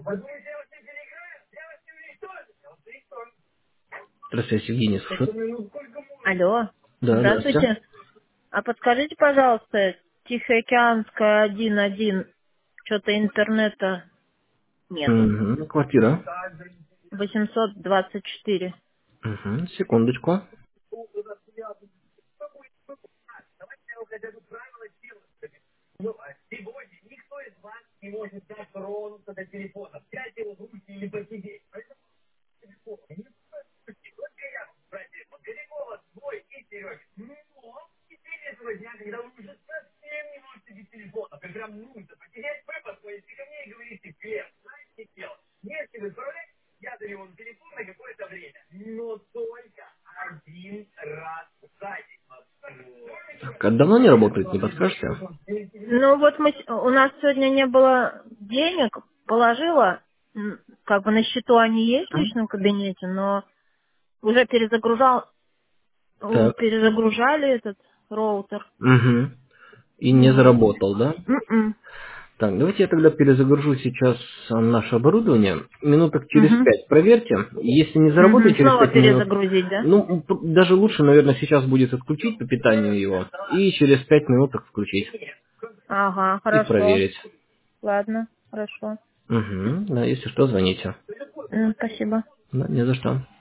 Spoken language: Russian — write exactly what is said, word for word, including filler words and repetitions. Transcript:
Здравствуйте, Евгений, слушаю. Алло, Да, здравствуйте. здравствуйте. А подскажите, пожалуйста, Тихоокеанская один один, что-то интернета нету. Угу, квартира. восемьсот двадцать четыре. Угу, секундочку. Так, а давно не работает, не подскажете? Ну вот мы, с- у нас сегодня не было денег, положила, м, как бы на счету они есть в личном кабинете, но уже перезагружал, у, Так. перезагружали этот роутер. Угу. И не Вот. заработал, да? М-м. Так, давайте я тогда перезагружу сейчас а, наше оборудование. Минуток через Мгм. пять проверьте. Если не Мгм. заработает через Снова пять минут, перезагрузить, да? ну, п- даже лучше, наверное, сейчас будет отключить по питанию его и через пять минуток включить Ага, и хорошо. проверить. Ладно, хорошо. Угу. Да, если что, звоните. М, Спасибо. Да, не за что.